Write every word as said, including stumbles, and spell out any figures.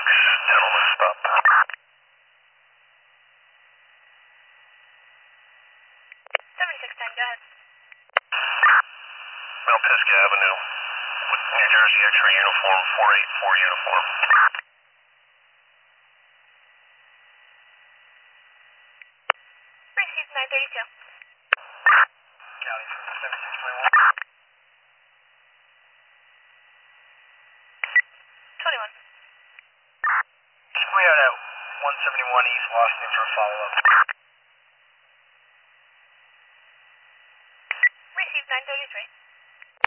Gentlemen, stop. seven six ten, go ahead. Mount Pisgah Avenue, with New Jersey X-ray uniform, four eight four uniform. Received nine thirty-two. County seven six twenty-one. twenty-one. We had at one seventy-one East Washington for a follow-up.